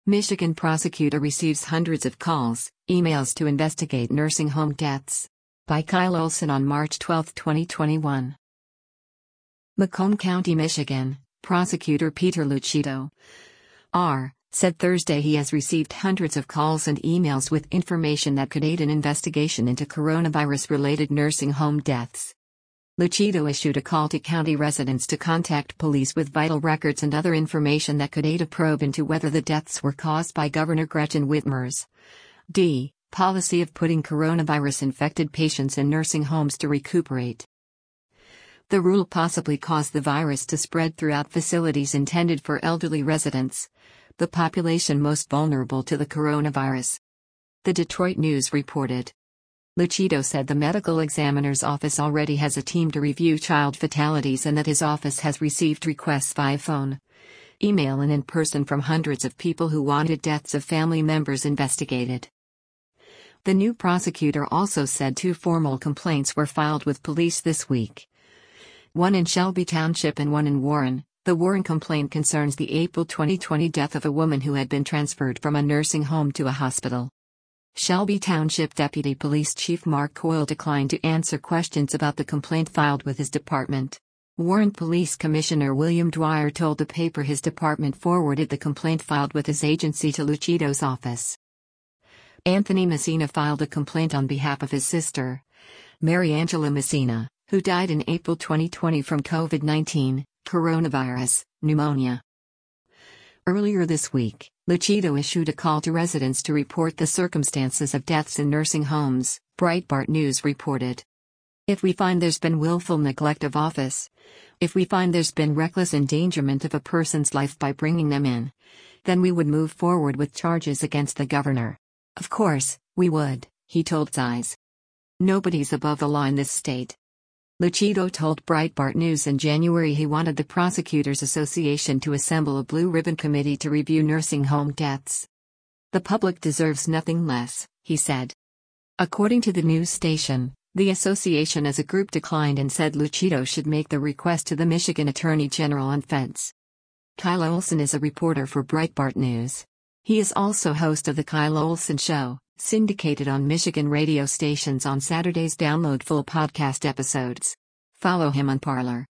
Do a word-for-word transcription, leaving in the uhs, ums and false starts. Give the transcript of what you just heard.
Michigan prosecutor receives hundreds of calls, emails to investigate nursing home deaths. By Kyle Olson on March twelfth, twenty twenty-one. Macomb County, Michigan, prosecutor Peter Lucido, R., said Thursday he has received hundreds of calls and emails with information that could aid an investigation into coronavirus-related nursing home deaths. Lucido issued a call to county residents to contact police with vital records and other information that could aid a probe into whether the deaths were caused by Governor Gretchen Whitmer's D. policy of putting coronavirus-infected patients in nursing homes to recuperate. The rule possibly caused the virus to spread throughout facilities intended for elderly residents, the population most vulnerable to the coronavirus. The Detroit News reported. Lucido said the medical examiner's office already has a team to review child fatalities and that his office has received requests via phone, email and in person from hundreds of people who wanted deaths of family members investigated. The new prosecutor also said two formal complaints were filed with police this week. One in Shelby Township and one in Warren. The Warren complaint concerns the April twenty twenty death of a woman who had been transferred from a nursing home to a hospital. Shelby Township Deputy Police Chief Mark Coyle declined to answer questions about the complaint filed with his department. Warren Police Commissioner William Dwyer told the paper his department forwarded the complaint filed with his agency to Lucido's office. Anthony Messina filed a complaint on behalf of his sister, Mary Angela Messina, who died in April twenty twenty from COVID nineteen, coronavirus, pneumonia. Earlier this week, Lucido issued a call to residents to report the circumstances of deaths in nursing homes, Breitbart News reported. If we find there's been willful neglect of office, if we find there's been reckless endangerment of a person's life by bringing them in, then we would move forward with charges against the governor. Of course, we would, he told Zeiss. Nobody's above the law in this state. Lucido told Breitbart News in January he wanted the Prosecutors Association to assemble a blue ribbon committee to review nursing home deaths. The public deserves nothing less, he said. According to the news station, the association as a group declined and said Lucido should make the request to the Michigan Attorney General on feds. Kyle Olson is a reporter for Breitbart News. He is also host of The Kyle Olson Show, syndicated on Michigan radio stations on Saturdays. Download full podcast episodes. Follow him on Parler.